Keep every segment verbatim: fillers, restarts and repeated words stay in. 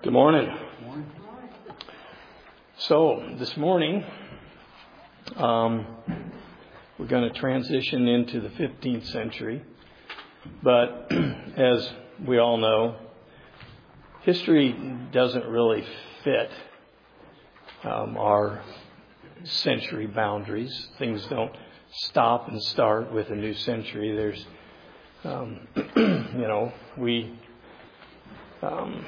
Good morning. So this morning, um, we're going to transition into the fifteenth century. But as we all know, history doesn't really fit um, our century boundaries. Things don't stop and start with a new century. There's, um, you know, we... Um,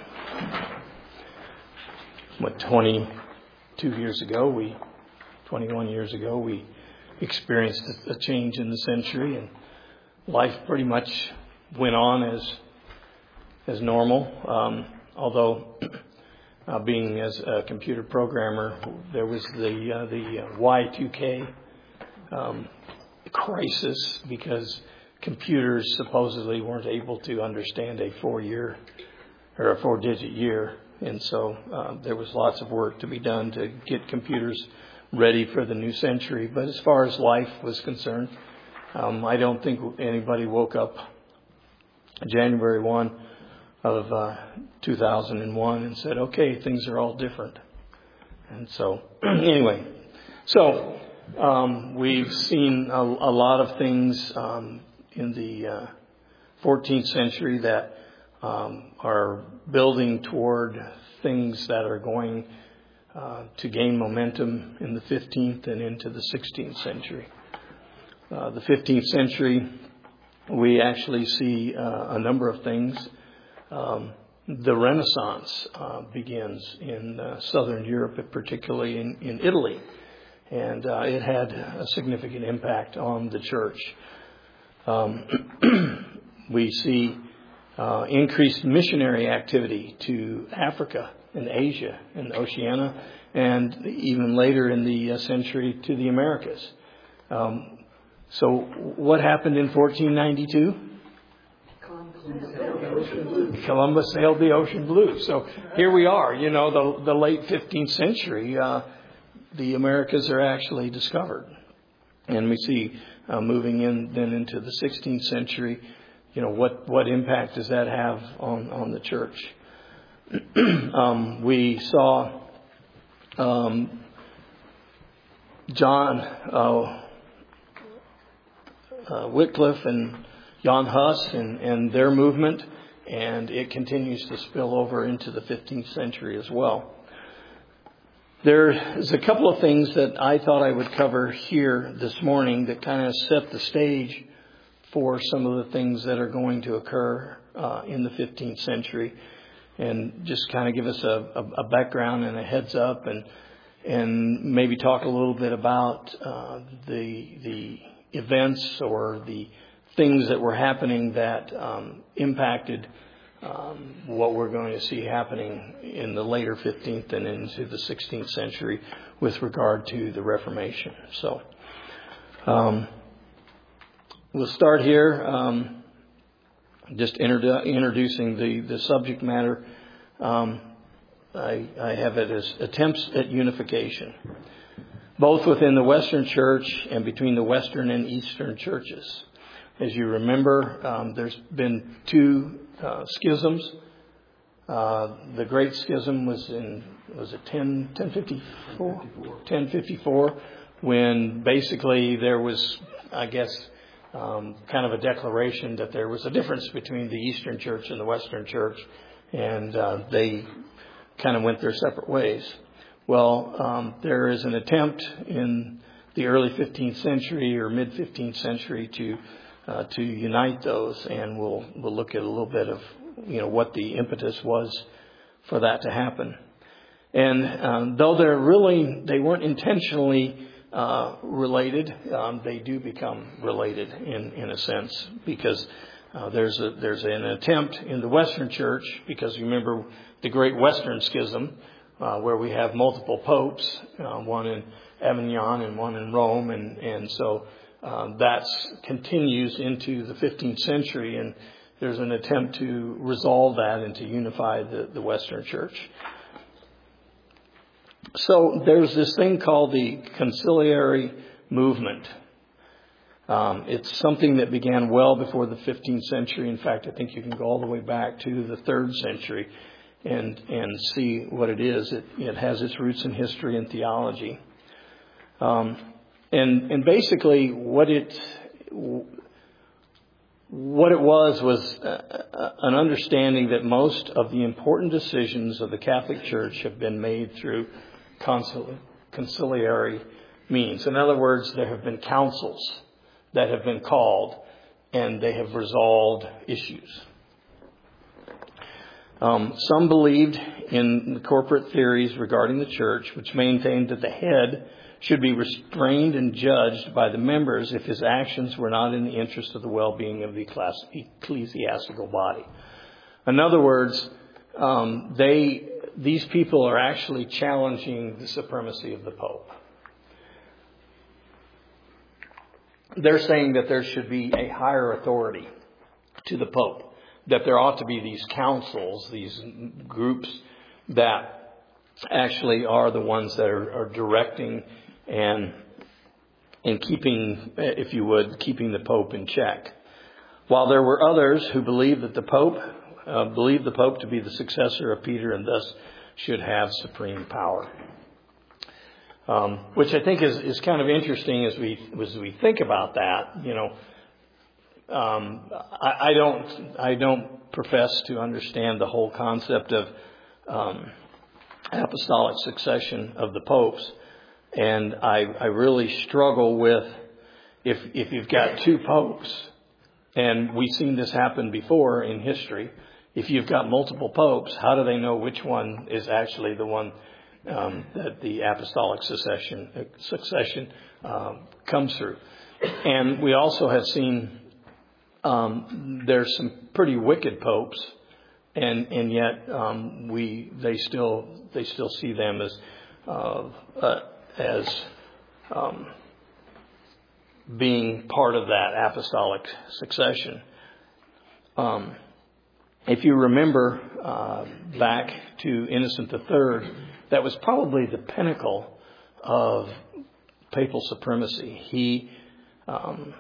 what, twenty-two years ago, we, twenty-one years ago, we experienced a change in the century, and life pretty much went on as as normal. Um, although, uh, being as a computer programmer, there was the uh, the Y two K um, crisis because computers supposedly weren't able to understand a four-year or a four-digit year. And so uh, there was lots of work to be done to get computers ready for the new century. But as far as life was concerned, um, I don't think anybody woke up January first of uh, two thousand one and said, okay, things are all different. And so anyway, so um, we've seen a, a lot of things um, in the uh, fourteenth century that Um, are building toward things that are going uh, to gain momentum in the fifteenth and into the sixteenth century. Uh, the fifteenth century, we actually see uh, a number of things. Um, the Renaissance uh, begins in uh, Southern Europe, particularly in, in Italy, and uh, it had a significant impact on the church. Um, we see Uh, increased missionary activity to Africa and Asia and Oceania, and even later in the uh, century to the Americas. Um, so what happened in fourteen ninety-two? Columbus sailed the ocean blue. So here we are, you know, the, the late fifteenth century, uh, the Americas are actually discovered. And we see uh, moving in then into the sixteenth century, you know, what, what impact does that have on, on the church? um, we saw um, John uh, uh, Wycliffe and Jan Hus and, and their movement, and it continues to spill over into the fifteenth century as well. There's a couple of things that I thought I would cover here this morning that kind of set the stage for some of the things that are going to occur uh, in the fifteenth century, and just kind of give us a, a, a background and a heads up, and and maybe talk a little bit about uh, the the events or the things that were happening that um, impacted um, what we're going to see happening in the later fifteenth and into the sixteenth century with regard to the Reformation. So. Um, We'll start here, um, just introdu- introducing the, the subject matter. Um, I, I have it as attempts at unification, both within the Western Church and between the Western and Eastern churches. As you remember, um, there's been two uh, schisms. Uh, the Great Schism was in, was it ten, ten fifty-four? ten fifty-four, when basically there was, I guess, Um, kind of a declaration that there was a difference between the Eastern Church and the Western Church, and uh, they kind of went their separate ways. Well, um, there is an attempt in the early fifteenth century or mid fifteenth century to uh, to unite those, and we'll we'll look at a little bit of you know what the impetus was for that to happen. And um, though they're really they weren't intentionally Uh, related, um, they do become related in, in a sense, because uh, there's a, there's an attempt in the Western Church, because you remember the Great Western Schism, uh, where we have multiple popes, uh, one in Avignon and one in Rome, and and so um, that continues into the fifteenth century, and there's an attempt to resolve that and to unify the, the Western Church. So there's this thing called the conciliary movement. Um, it's something that began well before the fifteenth century. In fact, I think you can go all the way back to the third century. and and see what it is. It, it has its roots in history and theology. Um, and and basically what it what it was was uh, an understanding that most of the important decisions of the Catholic Church have been made through concil- conciliary means. In other words, there have been councils that have been called, and they have resolved issues. Um, some believed in the corporate theories regarding the church, which maintained that the head should be restrained and judged by the members if his actions were not in the interest of the well-being of the ecclesiastical body. In other words, um, they these people are actually challenging the supremacy of the Pope. They're saying that there should be a higher authority to the Pope, that there ought to be these councils, these groups that actually are the ones that are, are directing and and keeping, if you would, keeping the Pope in check. While there were others who believed that the Pope uh, believed the Pope to be the successor of Peter and thus should have supreme power. Um, which I think is, is kind of interesting as we as we think about that. You know, um, I, I don't I don't profess to understand the whole concept of um, apostolic succession of the popes, and I, I really struggle with if if you've got two popes, and we've seen this happen before in history. If you've got multiple popes, how do they know which one is actually the one Um, that the apostolic succession succession um, comes through? And we also have seen um, there's some pretty wicked popes, and and yet um, we they still they still see them as uh, uh, as um, being part of that apostolic succession. Um, if you remember uh, back to Innocent the Third, that was probably the pinnacle of papal supremacy. He um,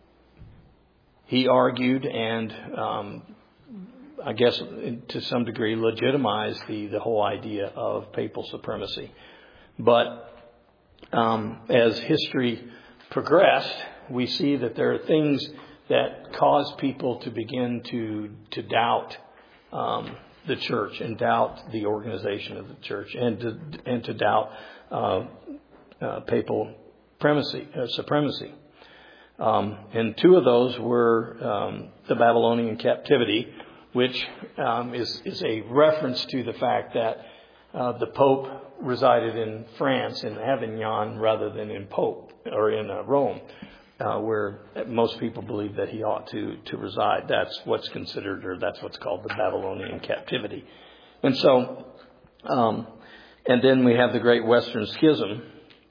he argued and um, I guess to some degree legitimized the, the whole idea of papal supremacy. But um, as history progressed, we see that there are things that cause people to begin to to doubt um, the church and doubt the organization of the church, and to and to doubt uh, uh, papal supremacy. Uh, supremacy. Um, and two of those were um, the Babylonian captivity, which um, is is a reference to the fact that uh, the Pope resided in France, in Avignon, rather than in Pope or in uh, Rome, uh, where most people believe that he ought to to reside. That's what's considered, or that's what's called the Babylonian captivity. And so, um, and then we have the Great Western Schism,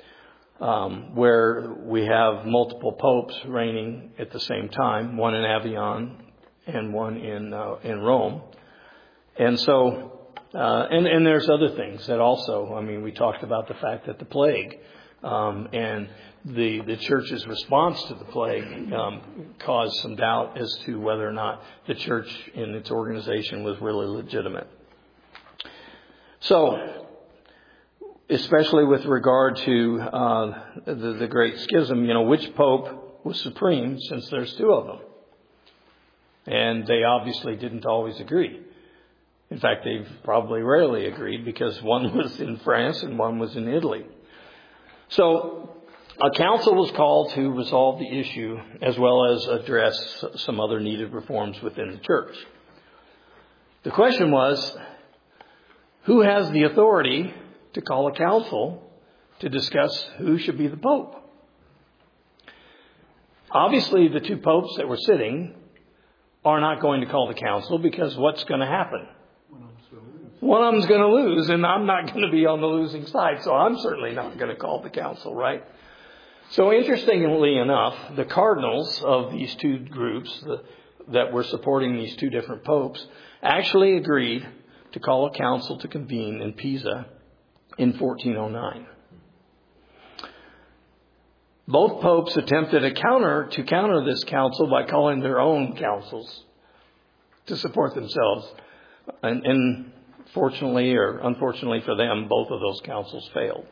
um, where we have multiple popes reigning at the same time, one in Avignon and one in uh, in Rome. And so, uh, and and there's other things that also. I mean, we talked about the fact that the plague um, and the the church's response to the plague um, caused some doubt as to whether or not the church in its organization was really legitimate. So, especially with regard to uh, the, the Great Schism, you know, which pope was supreme, since there's two of them? And they obviously didn't always agree. In fact, they've probably rarely agreed, because one was in France and one was in Italy. So a council was called to resolve the issue, as well as address some other needed reforms within the church. The question was, who has the authority to call a council to discuss who should be the Pope? Obviously, the two popes that were sitting are not going to call the council, because what's going to happen? One of them's going to lose, and I'm not going to be on the losing side, so I'm certainly not going to call the council, right? So interestingly enough, the cardinals of these two groups the, that were supporting these two different popes actually agreed to call a council to convene in Pisa in fourteen oh nine. Both popes attempted a counter to counter this council by calling their own councils to support themselves. And in fortunately or unfortunately for them, both of those councils failed.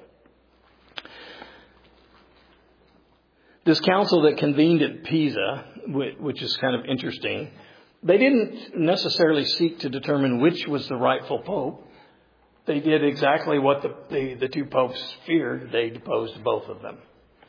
This council that convened at Pisa, which is kind of interesting, they didn't necessarily seek to determine which was the rightful pope. They did exactly what the, the, the two popes feared. They deposed both of them.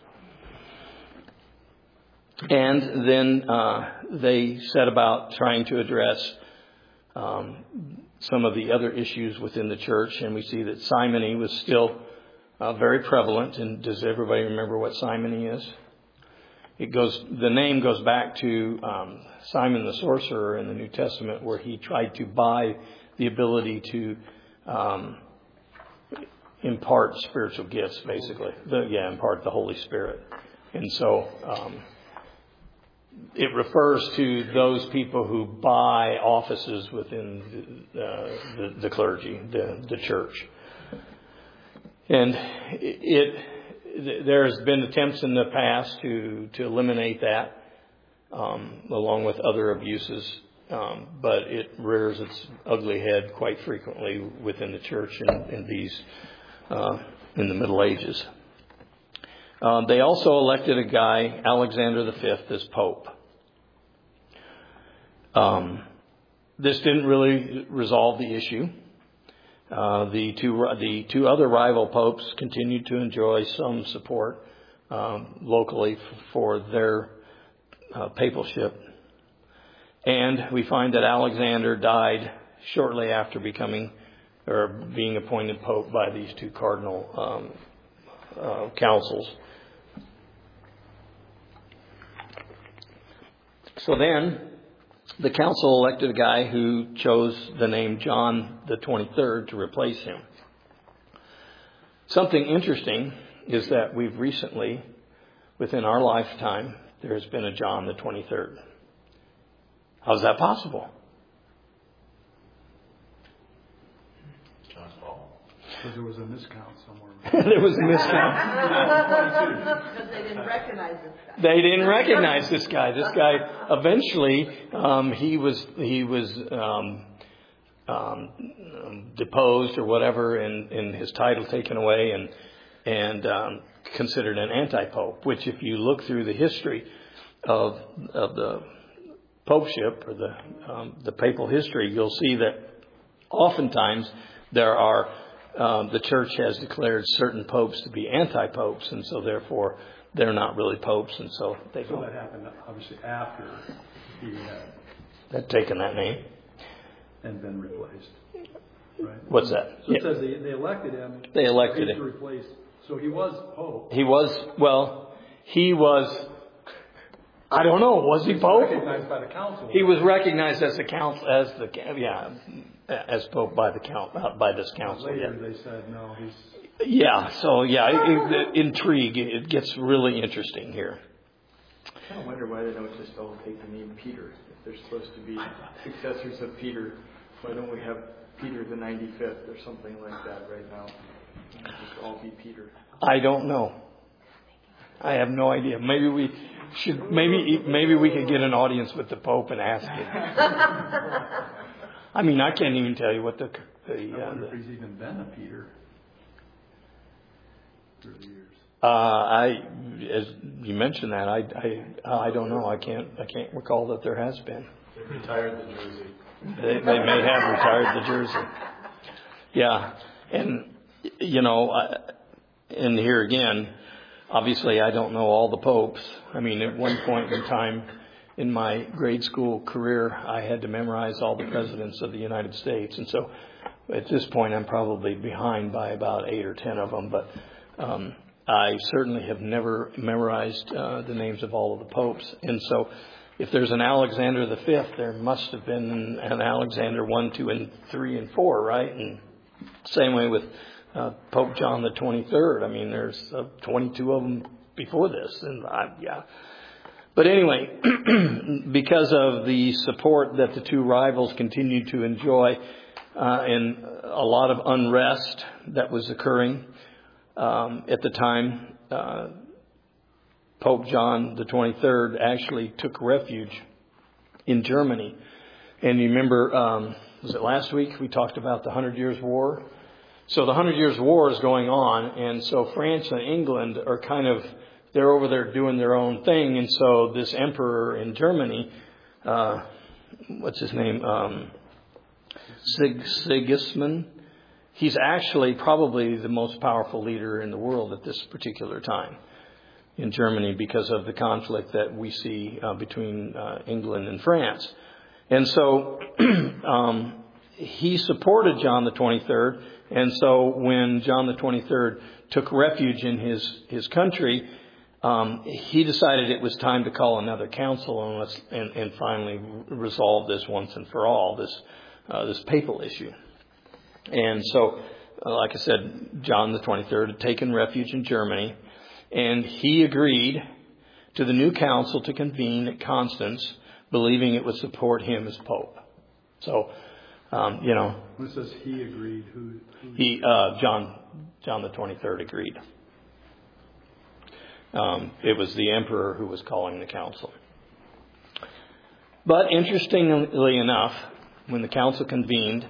And then uh, they set about trying to address um, some of the other issues within the church. And we see that simony was still uh, very prevalent. And does everybody remember what simony is? It goes. The name goes back to um, Simon the sorcerer in the New Testament, where he tried to buy the ability to um, impart spiritual gifts, basically. The, yeah, impart the Holy Spirit. And so um, it refers to those people who buy offices within the, uh, the, the clergy, the, the church. And it... There's been attempts in the past to, to eliminate that, um, along with other abuses, um, but it rears its ugly head quite frequently within the church in, in these uh, in the Middle Ages. Uh, they also elected a guy, Alexander the Fifth, as Pope. Um, this didn't really resolve the issue. Uh, the two the two other rival popes continued to enjoy some support um, locally f- for their uh, papalship, and we find that Alexander died shortly after becoming or being appointed pope by these two cardinal um, uh, councils. So then, the council elected a guy who chose the name John the twenty-third to replace him. Something interesting is that we've recently, within our lifetime, there has been a John the twenty-third. How's that possible? John's fault. Because there was a miscount somewhere. There was a miscount. Because they didn't recognize this guy. They didn't recognize this guy. This guy eventually um, he was he was um, um, deposed or whatever, and, and his title taken away, and and um, considered an anti-pope. Which, if you look through the history of of the popeship or the um, the papal history, you'll see that oftentimes there are um, the church has declared certain popes to be anti-popes, and so therefore they're not really popes, and so they so go. That happened obviously after he had Had taken that name and been replaced, right? What's that? So it Yeah. says they, they elected him. They elected to him. replace. So he was pope. He was well. He was. I don't know. Was he He was pope? recognized by the council. He was recognized as the council, as the yeah, as pope by the count by this council. Later Yeah. they said no. He's Yeah. So yeah, it, it, the intrigue. It gets really interesting here. I kind of wonder why they don't just all take the name Peter. If they're supposed to be successors of Peter, why don't we have Peter the ninety-fifth or something like that right now? Just all be Peter. I don't know. I have no idea. Maybe we should. Maybe maybe we could get an audience with the Pope and ask him. I mean, I can't even tell you what the. the, I uh, wonder the if he's even been a Peter through the years. uh, I, as you mentioned that, I, I, I don't know. I can't. I can't recall that there has been. They retired the jersey. They, they may have retired the jersey. Yeah, and you know, I, and here again, obviously, I don't know all the popes. I mean, at one point in time in my grade school career, I had to memorize all the presidents of the United States, and so at this point, I'm probably behind by about eight or ten of them. But um, I certainly have never memorized uh, the names of all of the popes, and so. If there's an Alexander the Fifth, there must have been an Alexander one, two, and three, and four, right? And same way with uh, Pope John the twenty-third. I mean, there's uh, twenty-two of them before this, and I, yeah. But anyway, because of the support that the two rivals continued to enjoy, uh, and a lot of unrest that was occurring um, at the time. Uh, Pope John the twenty-third actually took refuge in Germany. And you remember um, was it last week we talked about the Hundred Years' War? So the Hundred Years' War is going on, and so France and England are kind of, they're over there doing their own thing, and so this emperor in Germany, uh, what's his name, um, Sig- Sigismund, he's actually probably the most powerful leader in the world at this particular time in Germany because of the conflict that we see uh, between uh, England and France. And so um, he supported John the twenty-third. And so when John the twenty-third took refuge in his, his country, um, he decided it was time to call another council and, let's, and, and finally resolve this once and for all, this uh, this papal issue. And so, uh, like I said, John the twenty-third had taken refuge in Germany, and he agreed to the new council to convene at Constance, believing it would support him as Pope. So, um, you know, Who says he agreed? Who? who he uh, John John the twenty-third agreed. Um, it was the emperor who was calling the council. But interestingly enough, when the council convened,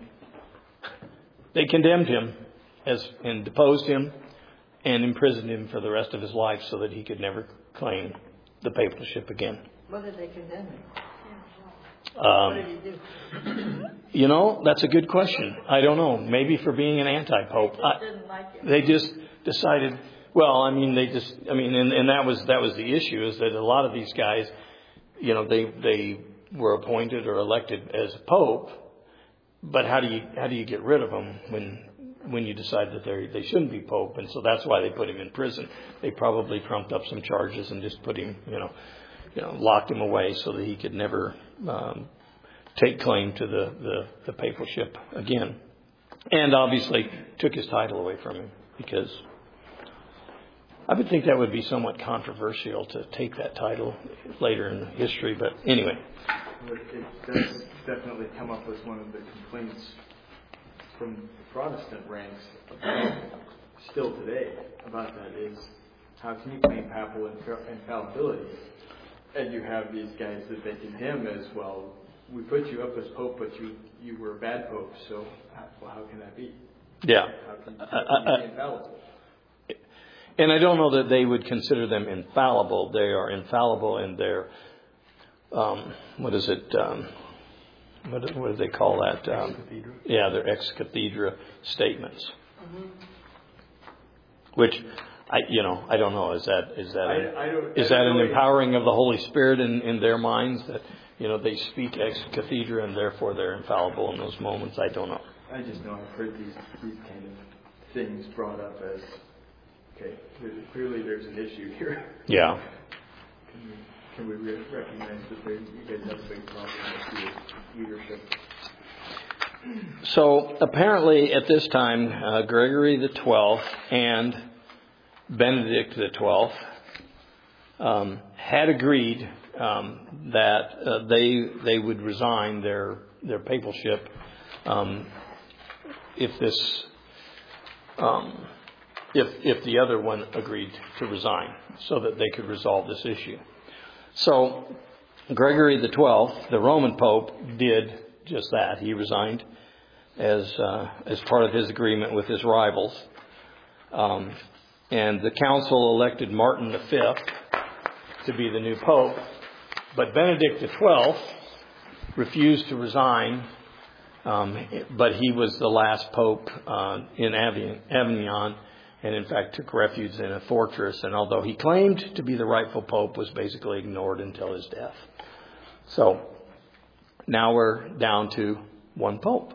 they condemned him as and deposed him and imprisoned him for the rest of his life so that he could never claim the papalship again. What did they condemn him? Um, What did he do? you know, that's a good question. I don't know. Maybe for being an anti-pope. They I, just didn't like him. they just decided. Well, I mean, they just. I mean, and, and that was that was the issue, is that a lot of these guys, you know, they they were appointed or elected as pope. But how do you how do you get rid of them when when you decide that they they shouldn't be pope? And so that's why they put him in prison. They probably trumped up some charges and just put him, you know, you know, locked him away so that he could never um, take claim to the, the the papalship again. And obviously took his title away from him, because I would think that would be somewhat controversial to take that title later in history. But anyway. It does definitely come up as one of the complaints from the Protestant ranks still today about that is, how can you claim papal infallibility? And you have these guys that they condemn as, well, we put you up as pope, but you, you were a bad pope, so well, how can that be? Yeah. How can, how can you be infallible? And I don't know that they would consider them infallible. They are infallible in their, um, what is it, um, what, what do they call that? Um, yeah, their ex cathedra statements. Mm-hmm. Which, I, you know, I don't know. Is that is that I, a, I don't, is I that don't an really empowering of the Holy Spirit in, in their minds, that, you know, they speak ex cathedra and therefore they're infallible in those moments? I don't know. I just know I've heard these these kind of things brought up as, okay, clearly there's an issue here. Yeah. Can we, can we re- recognize that there, you guys have a big problem with your leadership? So apparently at this time, uh, Gregory the twelfth and Benedict the twelfth um, had agreed um, that uh, they they would resign their their papalship um, if this um, if if the other one agreed to resign, so that they could resolve this issue. So Gregory the twelfth, the Roman Pope, did just that. He resigned as uh, as part of his agreement with his rivals. Um, and the council elected Martin the fifth to be the new Pope. But Benedict the twelfth refused to resign, um, but he was the last Pope uh, in Avignon, and in fact took refuge in a fortress. And although he claimed to be the rightful Pope, was basically ignored until his death. So now we're down to one Pope.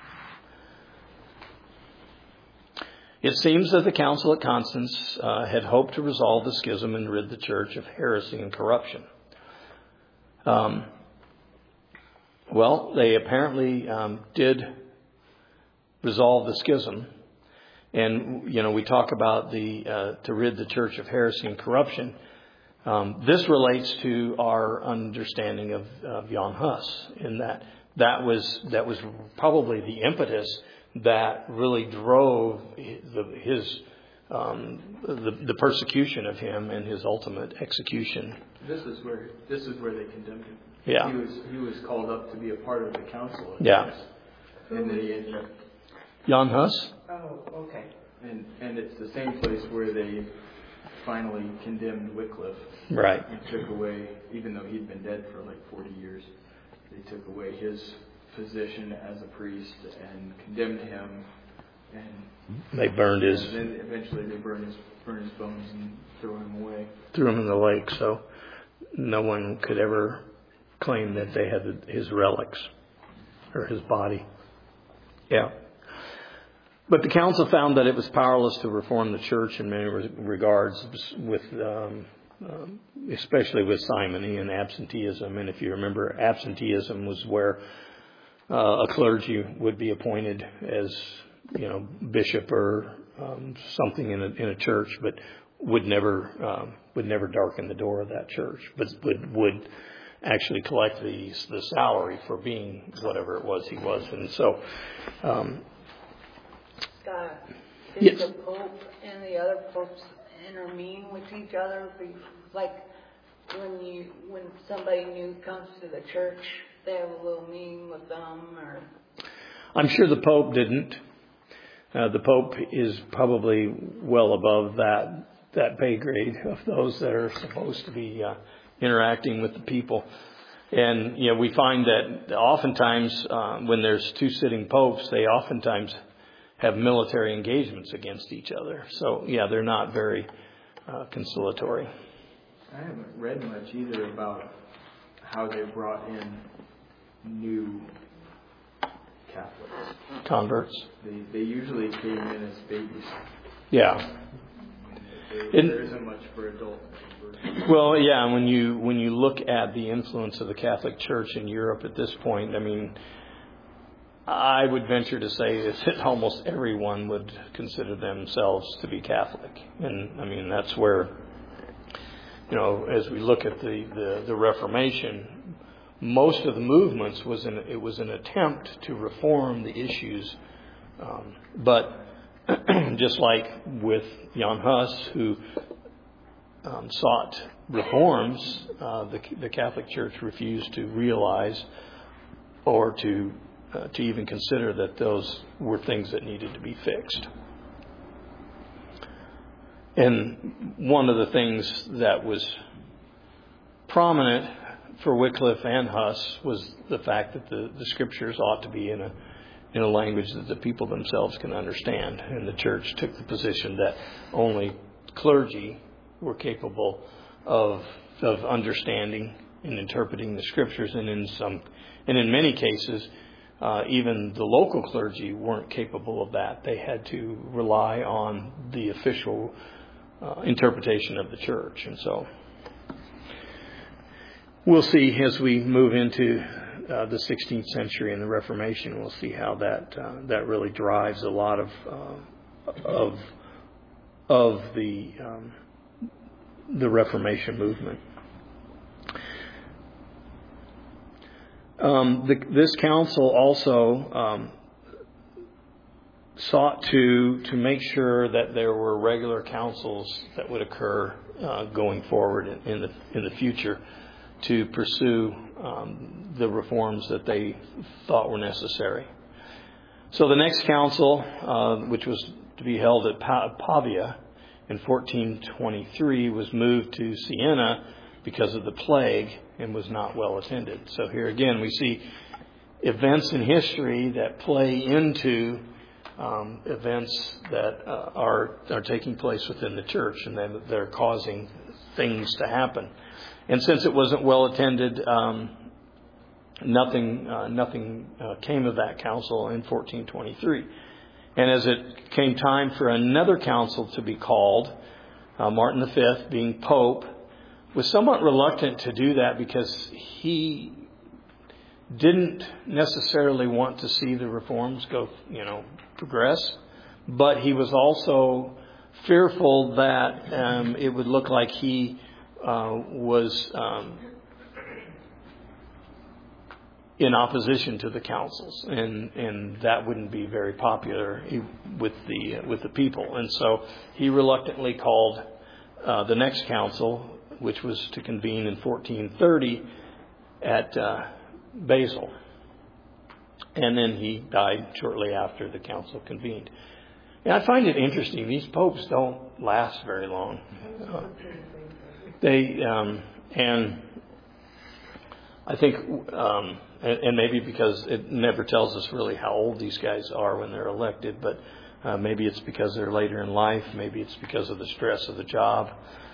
It seems that the council at Constance uh, had hoped to resolve the schism and rid the church of heresy and corruption. Um, well, they apparently um, did resolve the schism. And, you know, we talk about the uh, to rid the church of heresy and corruption. Um, this relates to our understanding of, of Jan Hus, in that that was that was probably the impetus that really drove the, his um, the, the persecution of him and his ultimate execution. This is where this is where they condemned him. Yeah, he was he was called up to be a part of the council. Yeah, And then he ended up, Jan Hus? Oh, okay. and, and it's the same place where they finally condemned Wycliffe. Right. And took away, even though he'd been dead for like forty years, they took away his position as a priest and condemned him. And They burned his... And then eventually they burned his, burned his bones and threw him away. Threw him in the lake, so no one could ever claim that they had his relics or his body. Yeah. But the council found that it was powerless to reform the church in many regards, with um, um, especially with simony and absenteeism. And if you remember, absenteeism was where uh, a clergy would be appointed as, you know, bishop or um, something in a, in a church, but would never um, would never darken the door of that church, but would would actually collect the the salary for being whatever it was he was. And so. Um, Scott, did Yes. the Pope and the other popes intervene with each other? Be- Like when you when somebody new comes to the church, they have a little meeting with them, or I'm sure the Pope didn't. Uh, the Pope is probably well above that that pay grade of those that are supposed to be uh, interacting with the people. And you know, we find that oftentimes uh, when there's two sitting popes, they oftentimes have military engagements against each other. So yeah, they're not very uh, conciliatory. I haven't read much either about how they brought in new Catholics. Converts. They they usually came in as babies. Yeah. They, And- there isn't much for adult conversion. Well, yeah, when you when you look at the influence of the Catholic Church in Europe at this point, I mean, I would venture to say that almost everyone would consider themselves to be Catholic. And I mean, that's where, you know, as we look at the, the, the Reformation, most of the movements was an, it was an attempt to reform the issues. Um, but just like with Jan Hus, who um, sought reforms, uh, the, the Catholic Church refused to realize or to Uh, to even consider that those were things that needed to be fixed. And one of the things that was prominent for Wycliffe and Huss was the fact that the, the scriptures ought to be in a in a language that the people themselves can understand. And the church took the position that only clergy were capable of of understanding and interpreting the scriptures, and in some and in many cases, Uh, even the local clergy weren't capable of that. They had to rely on the official uh, interpretation of the church. And so we'll see as we move into uh, the sixteenth century and the Reformation, we'll see how that uh, that really drives a lot of uh, of of the um, the Reformation movement. Um, the, this council also um, sought to to make sure that there were regular councils that would occur uh, going forward in, in the in the future to pursue um, the reforms that they thought were necessary. So the next council, uh, which was to be held at Pavia in fourteen twenty-three, was moved to Siena because of the plague, and was not well attended. So here again we see events in history that play into um, events that uh, are are taking place within the church, and then they're causing things to happen. And since it wasn't well attended, um, nothing uh, nothing uh, came of that council in fourteen twenty-three. And as it came time for another council to be called, uh, Martin the Fifth, being Pope, was somewhat reluctant to do that because he didn't necessarily want to see the reforms go, you know, progress. But he was also fearful that um, it would look like he uh, was um, in opposition to the councils, and and that wouldn't be very popular with the uh, with the people. And so he reluctantly called uh, the next council, which was to convene in fourteen thirty at uh, Basel. And then he died shortly after the council convened. And I find it interesting. These popes don't last very long. Uh, they um, and I think, um, and, and maybe because it never tells us really how old these guys are when they're elected, but uh, maybe it's because they're later in life. Maybe it's because of the stress of the job.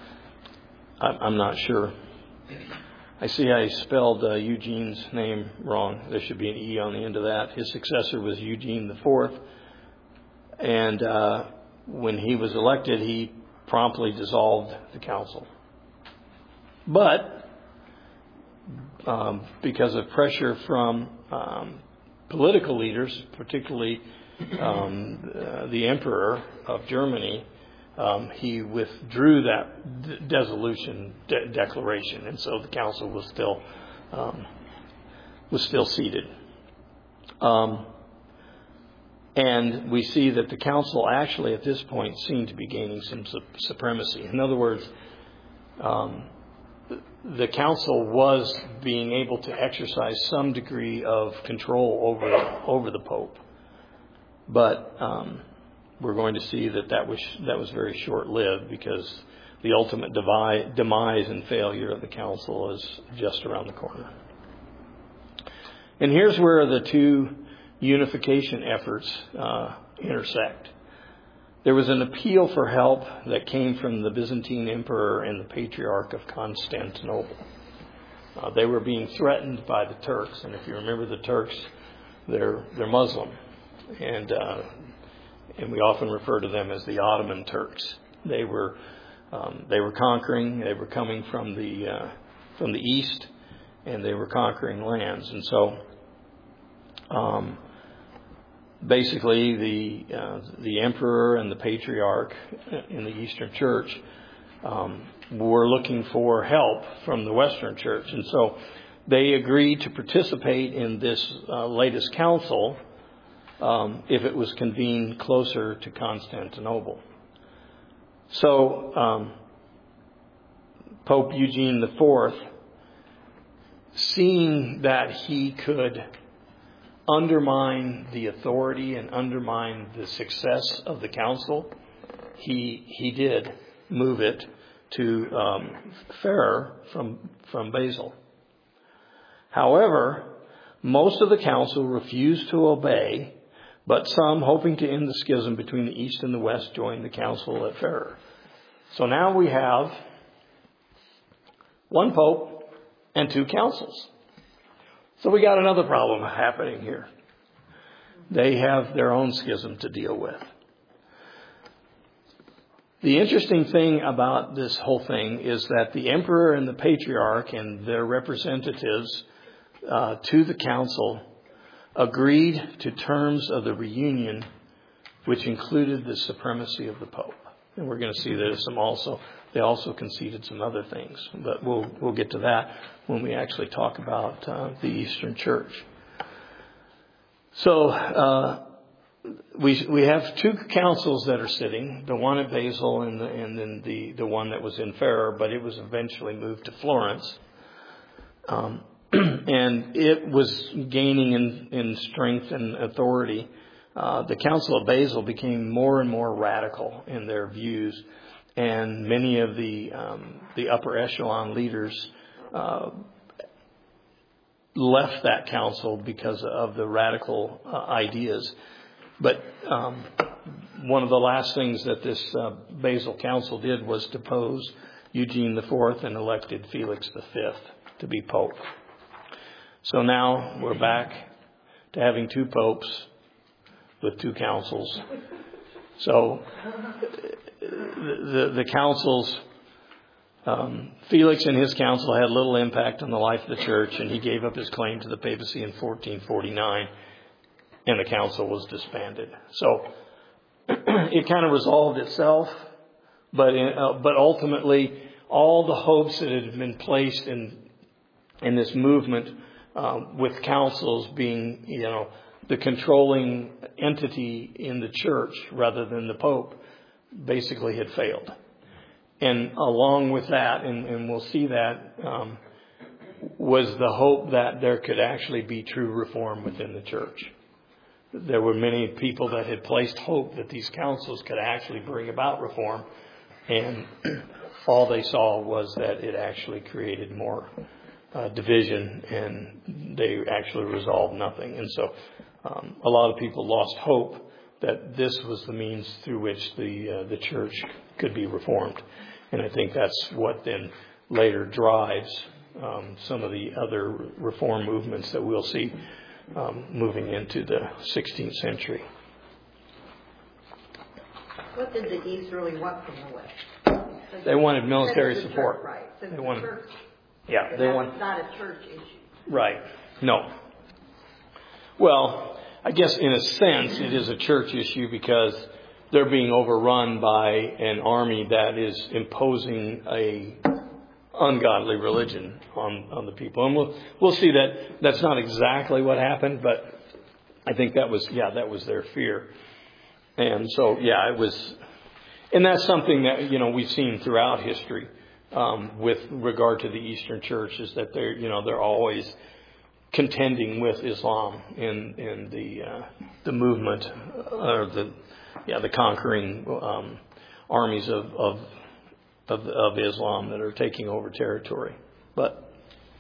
I, I'm not sure. I see I spelled uh, Eugene's name wrong. There should be an E on the end of that. His successor was Eugene the Fourth. And uh, when he was elected, he promptly dissolved the council. But um, because of pressure from um, political leaders, particularly um, uh, the Emperor of Germany, Um, he withdrew that d- dissolution de- declaration, and so the council was still um, was still seated. Um, and we see that the council actually, at this point, seemed to be gaining some su- supremacy. In other words, um, the council was being able to exercise some degree of control over over the Pope, but um, we're going to see that that was that was very short-lived, because the ultimate devi- demise and failure of the council is just around the corner. And here's where the two unification efforts uh, intersect. There was an appeal for help that came from the Byzantine Emperor and the Patriarch of Constantinople. Uh, they were being threatened by the Turks, and if you remember the Turks, they're they're Muslim, and uh, And we often refer to them as the Ottoman Turks. They were um, they were conquering. They were coming from the uh, from the east, and they were conquering lands. And so, um, basically, the uh, the emperor and the patriarch in the Eastern Church um, were looking for help from the Western Church, and so they agreed to participate in this uh, latest council. Um, if it was convened closer to Constantinople. So um, Pope Eugene the Fourth, seeing that he could undermine the authority and undermine the success of the council, he he did move it to um, Ferrer from from Basel. However, most of the council refused to obey. But some, hoping to end the schism between the East and the West, joined the council at Ferrer. So now we have one pope and two councils. So we got another problem happening here. They have their own schism to deal with. The interesting thing about this whole thing is that the emperor and the patriarch and their representatives uh, to the council agreed to terms of the reunion, which included the supremacy of the Pope. And we're going to see there's some also, they also conceded some other things, but we'll we'll get to that when we actually talk about uh, the Eastern Church. So uh, we we have two councils that are sitting, the one at Basel and the, and then the the one that was in Ferrer, but it was eventually moved to Florence. Um, and it was gaining in, in strength and authority. Uh, the Council of Basel became more and more radical in their views, and many of the um, the upper echelon leaders uh, left that council because of the radical uh, ideas. But um, one of the last things that this uh, Basel Council did was depose Eugene the Fourth and elected Felix the Fifth to be Pope. So now we're back to having two popes with two councils. So the, the, the councils, um, Felix and his council had little impact on the life of the church, and he gave up his claim to the papacy in fourteen forty-nine, and the council was disbanded. So it kind of resolved itself, but in, uh, but ultimately all the hopes that had been placed in in this movement, uh, with councils being, you know, the controlling entity in the church rather than the Pope, basically had failed. And along with that, and, and we'll see that, um, was the hope that there could actually be true reform within the church. There were many people that had placed hope that these councils could actually bring about reform, and all they saw was that it actually created more uh, division, and they actually resolved nothing. And so um, a lot of people lost hope that this was the means through which the uh, the church could be reformed. And I think that's what then later drives um, some of the other reform movements that we'll see um, moving into the sixteenth century. What did the East really want from the West? They wanted military Since the support. Church, right. Since They the wanted, church, yeah, they that's want. not a church issue. Right. No. Well, I guess in a sense it is a church issue because they're being overrun by an army that is imposing a ungodly religion on, on the people. And we'll, we'll see that that's not exactly what happened, but I think that was, yeah, that was their fear. And so, yeah, it was, and that's something that, you know, we've seen throughout history um, with regard to the Eastern Church, is that they're, you know, they're always contending with Islam in, in the, uh, the movement, or the, yeah, the conquering um, armies of, of Of, of Islam that are taking over territory. But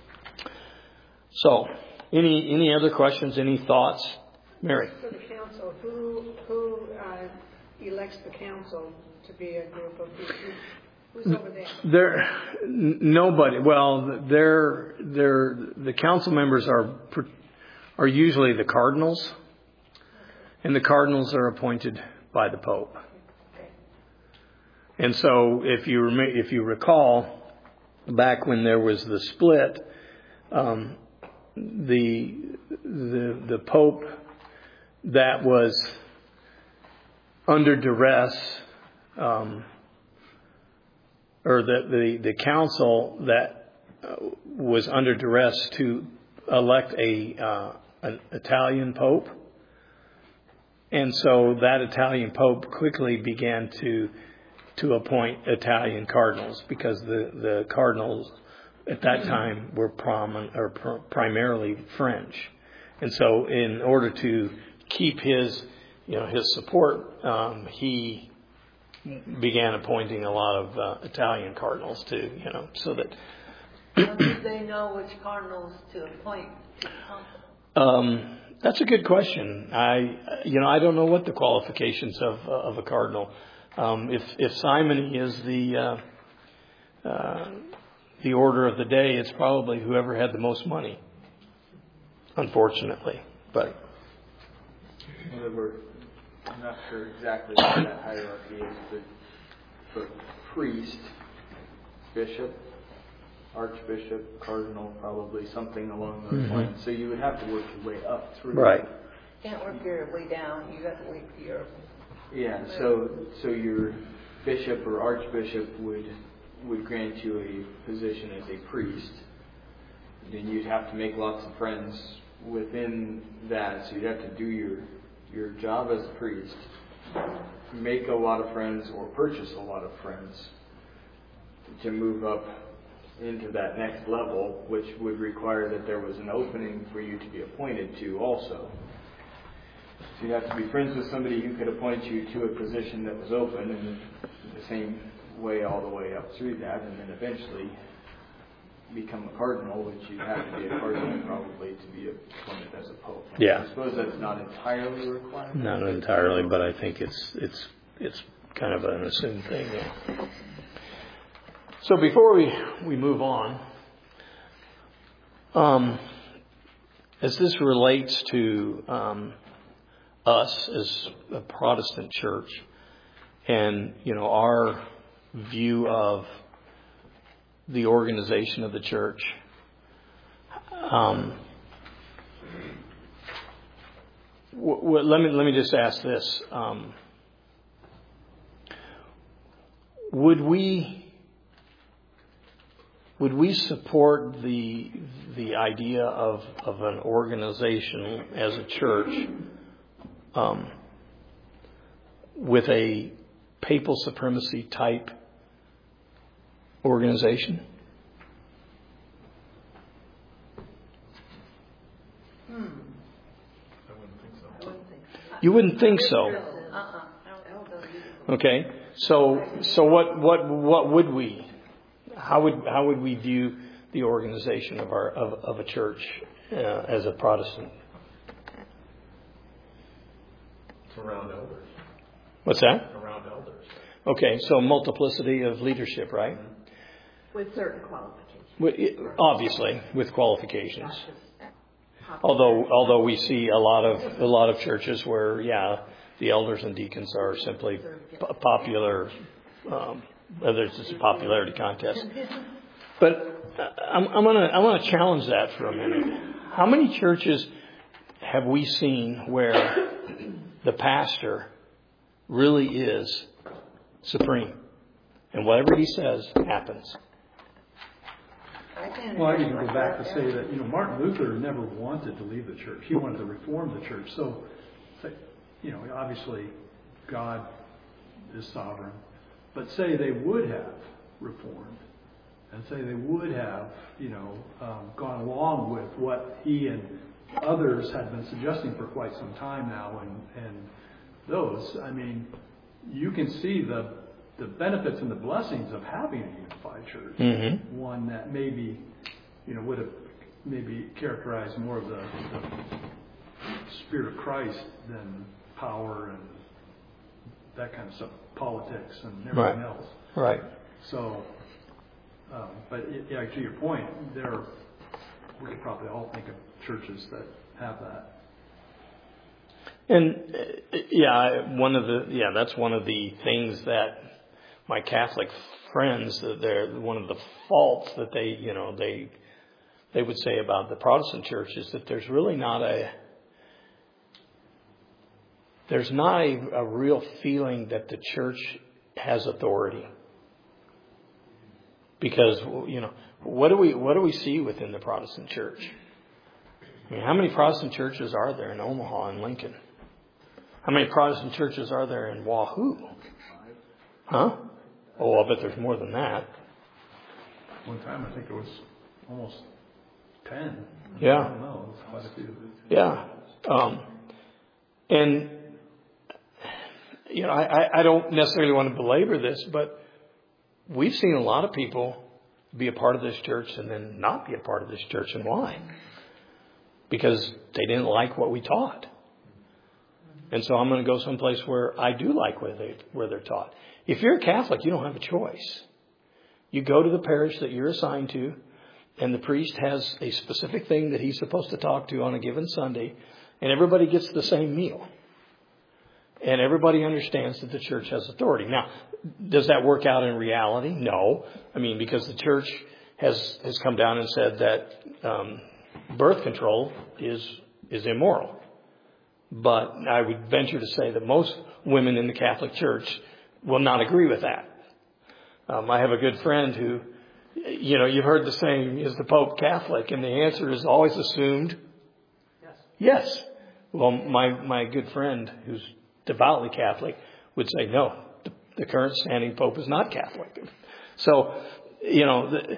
so, any any other questions? Any thoughts, Mary? For the council, who who uh, elects the council to be a group of people? Who's over there? There, n- nobody. Well, they're they're the council members are are usually the cardinals, and the cardinals are appointed by the Pope. And so, if you rem- if you recall, back when there was the split, um, the the the Pope that was under duress, um, or the, the the council that uh, was under duress to elect a uh, an Italian Pope, and so that Italian Pope quickly began to. to appoint Italian cardinals, because the, the cardinals at that time were prom- or pr- primarily French. And so in order to keep his, you know, his support, um, he began appointing a lot of uh, Italian cardinals to, you know, so that... How did they know which cardinals to appoint to the council? Um, that's a good question. I, you know, I don't know what the qualifications of, uh, of a cardinal. Um, if, if simony is the uh, uh, the order of the day, it's probably whoever had the most money, unfortunately. But well, we're, I'm not sure exactly what that hierarchy is, but for priest, bishop, archbishop, cardinal, probably something along those mm-hmm. lines. So you would have to work your way up through. Right. You can't work your way down. You got to wait for your. Yeah, so so your bishop or archbishop would would grant you a position as a priest. Then you'd have to make lots of friends within that. So you'd have to do your your job as a priest, make a lot of friends or purchase a lot of friends to move up into that next level, which would require that there was an opening for you to be appointed to also. So you'd have to be friends with somebody who could appoint you to a position that was open, and the same way all the way up through that, and then eventually become a cardinal, which you'd have to be a cardinal probably to be appointed as a pope. Yeah. I suppose that's not entirely required. Not entirely, but I think it's it's it's kind of an assumed thing. Yeah. So before we, we move on, um, as this relates to um, us as a Protestant church, and you know our view of the organization of the church, um, w- w- let me let me just ask this: um, Would we would we support the the idea of of an organization as a church um, with a papal supremacy type organization? You wouldn't think so. Uh-uh. Okay. So so what what what would we? How would how would we view the organization of our of, of a church uh, as a Protestant? It's around elders. What's that? Around elders. Okay, so multiplicity of leadership, right? With certain qualifications. With- Obviously, with qualifications. Although although we see a lot of a lot of churches where yeah, the elders and deacons are simply p- popular. Um, there's just a popularity contest. But I'm, I'm gonna I want to challenge that for a minute. How many churches have we seen where the pastor really is supreme, and whatever he says happens? Well, I can go back to say that, you know, Martin Luther never wanted to leave the church. He wanted to reform the church. So, you know, obviously God is sovereign. But say they would have reformed and say they would have, you know, um, gone along with what he and others had been suggesting for quite some time now, and, and those, I mean, you can see the the benefits and the blessings of having a unified church. Mm-hmm. One that maybe, you know, would have maybe characterized more of the, the Spirit of Christ than power and that kind of stuff, politics and everything Right. else. Right. So, um, but it, yeah, to your point, there we could probably all think of churches that have that. And uh, yeah, one of the yeah, that's one of the things that my Catholic friends, that they're one of the faults that they you know they they would say about the Protestant church is that there's really not a there's not a, a real feeling that the church has authority. Because you know what do we what do we see within the Protestant church? I mean, how many Protestant churches are there in Omaha and Lincoln? How many Protestant churches are there in Wahoo? Huh? Oh, I bet there's more than that. One time, I think it was almost ten. Yeah. I don't know. It was quite a few. Yeah. Um, and, you know, I, I don't necessarily want to belabor this, but we've seen a lot of people be a part of this church and then not be a part of this church. And why? Because they didn't like what we taught. And so I'm going to go someplace where I do like where, they, where they're taught. If you're a Catholic, you don't have a choice. You go to the parish that you're assigned to, and the priest has a specific thing that he's supposed to talk to on a given Sunday, and everybody gets the same meal. And everybody understands that the church has authority. Now, does that work out in reality? No. I mean, because the church has, has come down and said that um, birth control is is immoral. But I would venture to say that most women in the Catholic Church will not agree with that. Um, I have a good friend who, you know, you've heard the saying, is the Pope Catholic? And the answer is always assumed, yes. Yes. Well, my, my good friend who's devoutly Catholic would say, no, the, the current standing Pope is not Catholic. So, you know, the,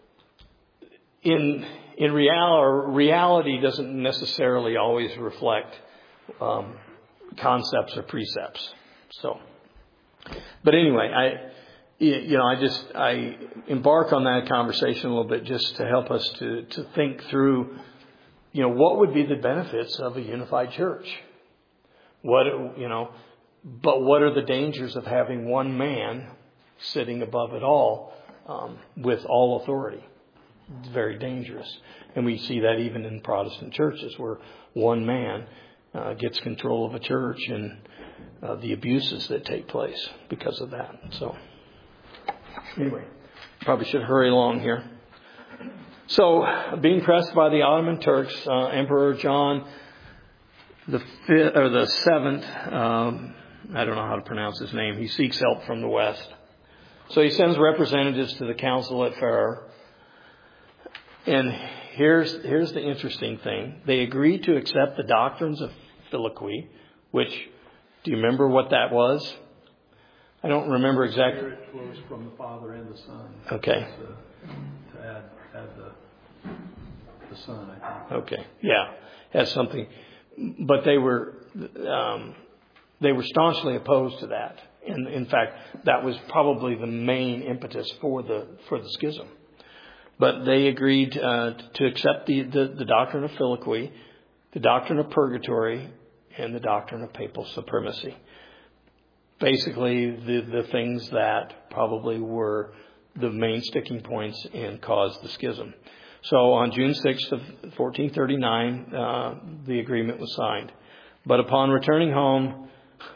in in real, reality doesn't necessarily always reflect Um, concepts or precepts. So, but anyway, I, you know, I just, I embark on that conversation a little bit just to help us to, to think through, you know, what would be the benefits of a unified church? What, you know, but what are the dangers of having one man sitting above it all, um, with all authority? It's very dangerous. And we see that even in Protestant churches where one man Uh, gets control of a church and uh, the abuses that take place because of that. So, anyway, probably should hurry along here. So, being pressed by the Ottoman Turks, uh, Emperor John the fifth or the seventh, um, I don't know how to pronounce his name. He seeks help from the West, so he sends representatives to the council at Ferrara. And here's here's the interesting thing. They agreed to accept the doctrines of Filioque, which, do you remember what that was? I don't remember exactly. The Spirit flows from the Father and the Son. Okay. To, to add, add the, the Son, I think. Okay. Yeah. Has something. but they were um, they were staunchly opposed to that. And in fact, that was probably the main impetus for the for the schism. But they agreed uh, to accept the, the, the doctrine of filioque, the doctrine of purgatory, and the doctrine of papal supremacy. Basically, the, the things that probably were the main sticking points and caused the schism. So on June sixth of fourteen thirty-nine, uh, the agreement was signed. But upon returning home,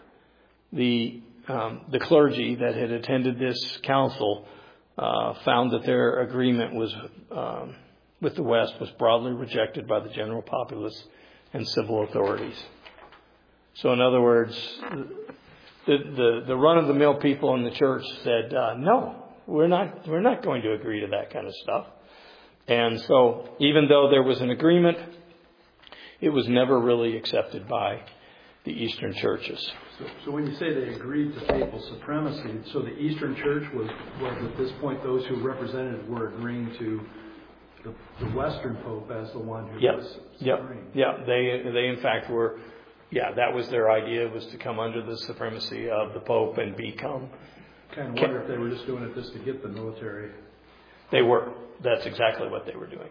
the um, the clergy that had attended this council uh, found that their agreement was um, with the West was broadly rejected by the general populace and civil authorities. So in other words, the the, the run-of-the-mill people in the church said, uh, no, we're not we're not going to agree to that kind of stuff. And so even though there was an agreement, it was never really accepted by the Eastern churches. So, so when you say they agreed to papal supremacy, so the Eastern Church was, was at this point, those who represented were agreeing to the, the Western Pope as the one who Yep. was Yep. supreme. Yeah. They they in fact were. Yeah, that was their idea, was to come under the supremacy of the Pope and become. Kind of wonder if they were just doing it just to get the military. They were. That's exactly what they were doing.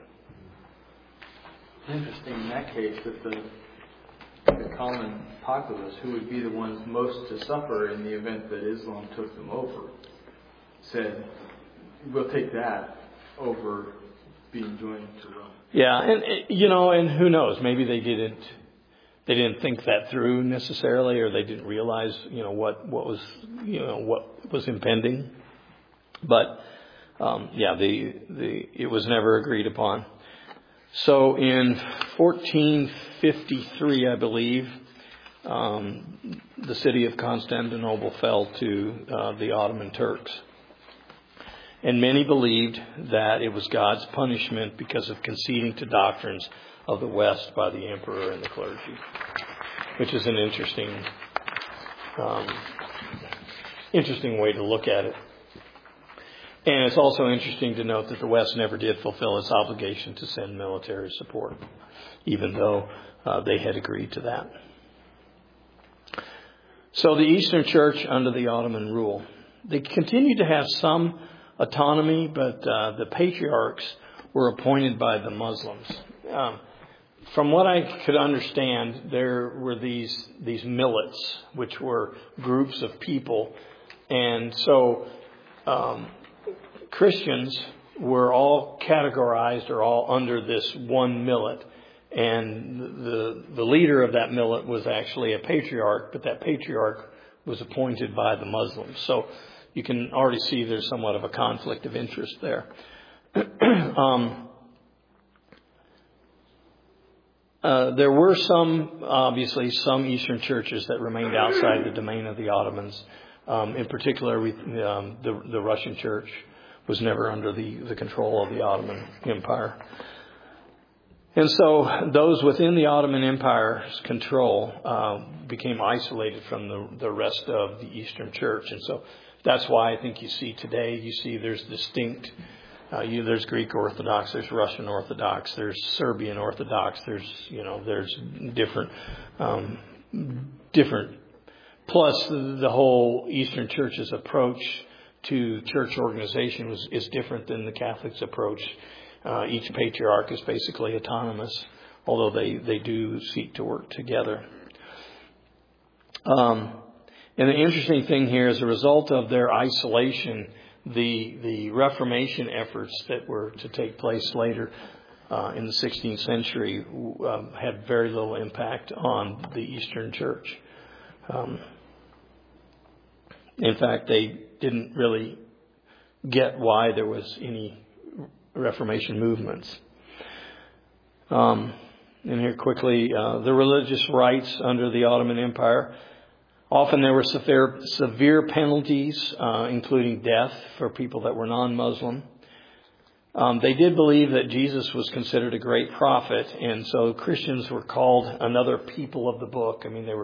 Interesting in that case that the the common populace, who would be the ones most to suffer in the event that Islam took them over, said, we'll take that over being joined to Rome. Yeah, and you know, and who knows? Maybe they didn't. They didn't think that through necessarily, or they didn't realize, you know, what what was, you know, what was impending. But um, yeah, the the it was never agreed upon. So in fourteen fifty-three, I believe, um, the city of Constantinople fell to uh, the Ottoman Turks. And many believed that it was God's punishment because of conceding to doctrines of the West by the emperor and the clergy, which is an interesting, um, interesting way to look at it. And it's also interesting to note that the West never did fulfill its obligation to send military support, even though uh, they had agreed to that. So the Eastern Church under the Ottoman rule, they continued to have some autonomy, but uh, the patriarchs were appointed by the Muslims. Um, from what I could understand, there were these these millets, which were groups of people, and so um, Christians were all categorized or all under this one millet. And the the leader of that millet was actually a patriarch, but that patriarch was appointed by the Muslims. So you can already see there's somewhat of a conflict of interest there. um, uh, there were some, obviously, some Eastern churches that remained outside the domain of the Ottomans. Um, in particular, we, um, the, the Russian church was never under the, the control of the Ottoman Empire. And so those within the Ottoman Empire's control uh, became isolated from the, the rest of the Eastern Church. And so that's why I think you see today, you see there's distinct, uh, you, there's Greek Orthodox, there's Russian Orthodox, there's Serbian Orthodox, there's, you know, there's different, um, different. Plus the, the whole Eastern Church's approach to church organization was, is different than the Catholics' approach. Uh, each patriarch is basically autonomous, although they, they do seek to work together. Um, and the interesting thing here, as a result of their isolation, the the Reformation efforts that were to take place later uh, in the sixteenth century uh, had very little impact on the Eastern Church. Um, in fact, they didn't really get why there was any Reformation movements. Um, and here quickly, uh, the religious rights under the Ottoman Empire. Often there were severe, severe penalties, uh, including death for people that were non-Muslim. Um, they did believe that Jesus was considered a great prophet, and so Christians were called another people of the book. I mean, they were,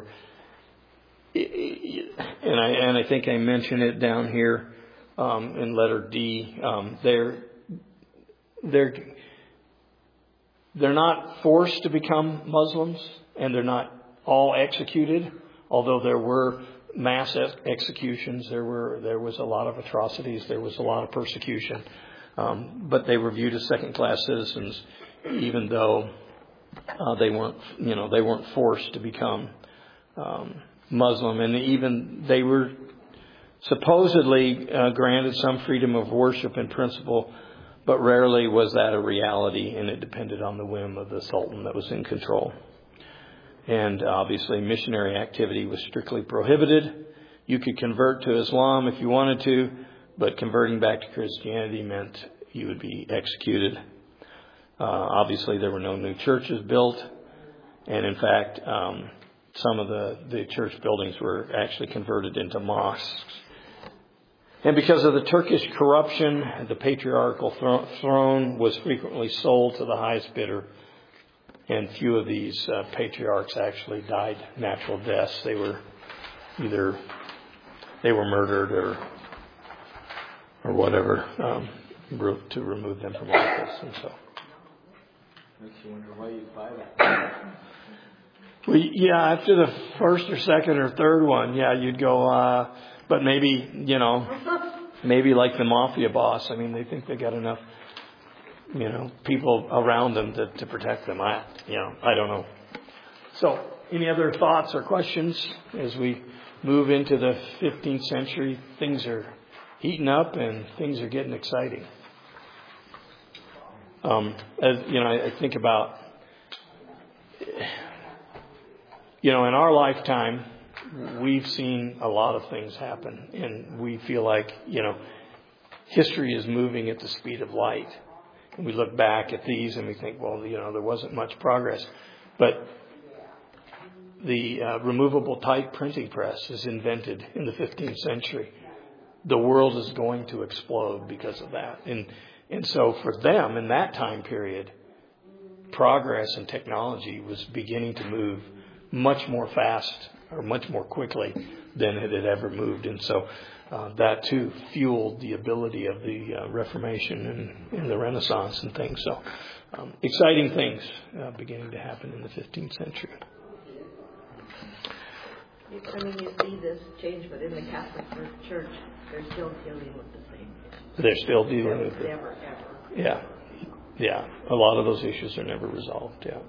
and I and I think I mentioned it down here um, in letter D. Um, they're They're they're not forced to become Muslims. and they're not all executed, although there were mass ex- executions. There were there was a lot of atrocities. There was a lot of persecution. Um, but they were viewed as second-class citizens, even though uh, they weren't, you know, they weren't forced to become um, Muslim, and even they were supposedly uh, granted some freedom of worship in principle, but rarely was that a reality, and it depended on the whim of the sultan that was in control. And obviously, missionary activity was strictly prohibited. You could convert to Islam if you wanted to, but converting back to Christianity meant you would be executed. Uh, obviously, there were no new churches built. And in fact, um, some of the, the church buildings were actually converted into mosques. And because of the Turkish corruption, the patriarchal thro- throne was frequently sold to the highest bidder. And few of these uh, patriarchs actually died natural deaths. They were either they were murdered or or whatever um, to remove them from office. And so, makes you wonder why you buy that. Well, yeah, after the first or second or third one, yeah, you'd go. Uh, but maybe you know, maybe like the mafia boss. I mean, they think they got enough, you know, people around them to, to protect them. I, you know, I don't know. So, any other thoughts or questions as we move into the fifteenth century? Things are heating up and things are getting exciting. Um, as, you know, I, I think about, you know, in our lifetime, we've seen a lot of things happen, and we feel like, you know, history is moving at the speed of light. And we look back at these and we think, well, you know, there wasn't much progress. But the uh, removable type printing press is invented in the fifteenth century. The world is going to explode because of that. And and so for them in that time period, progress and technology was beginning to move much more fast or much more quickly than it had ever moved. And so Uh, that too fueled the ability of the uh, Reformation and, and the Renaissance and things. So um, exciting things uh, beginning to happen in the fifteenth century. I mean, you see this change, but in the Catholic Church, they're still dealing with the same issues. They're still dealing with it. Never, ever. Yeah. Yeah. A lot of those issues are never resolved. Yeah.